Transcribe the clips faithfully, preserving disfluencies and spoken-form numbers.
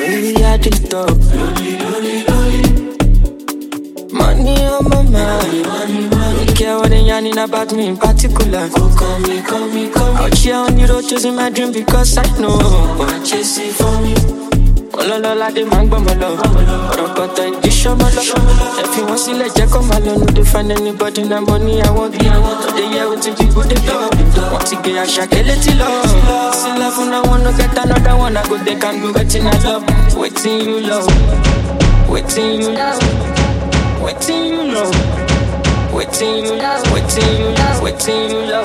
lonely at the top. Lonely, lonely, lonely. Money on my mind. Money, money. Don't care what they yarning about me in particular. Oh, call me, call me, call me. Out here on the road chasing my dream because I know I chase it for me. Ololola de man gbọ́ mọ́ lọ, ọ̀rọ̀ kọ̀tọ̀ ìdí ṣọ́mọ́ lọ. Ẹ fi wọ́n sílẹ̀ jẹ́ kó máa lọ. No dey find anybody na money I want. No dey hear wetin people dey talk. Wọ́n ti gbé àṣà kélé tí lọ. Sí love fún náà wọn no get another one. I go dey can do wetin I love. Wetin you love, wetin you love, wetin you love, wetin you love, wetin you love, wetin you love.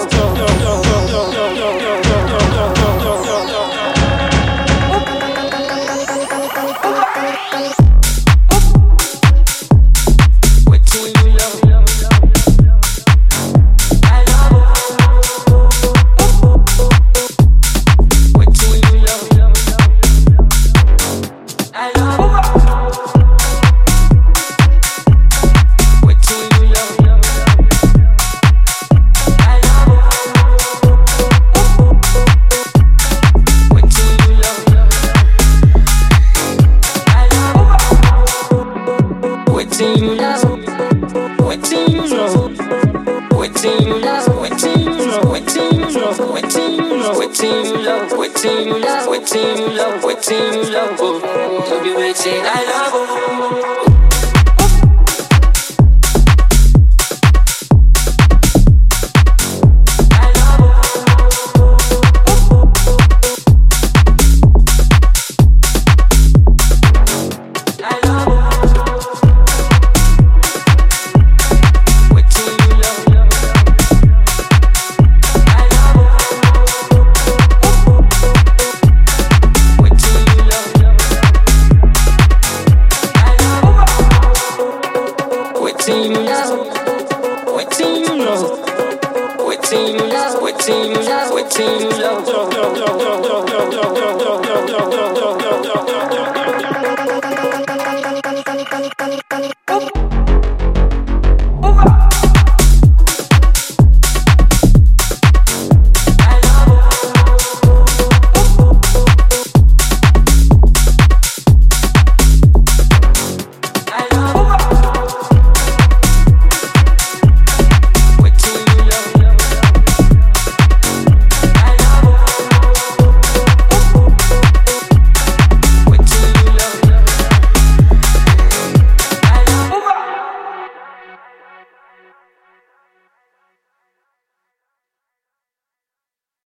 Wetin you love, wetin you love, oh. Don't be waiting, I love, oh.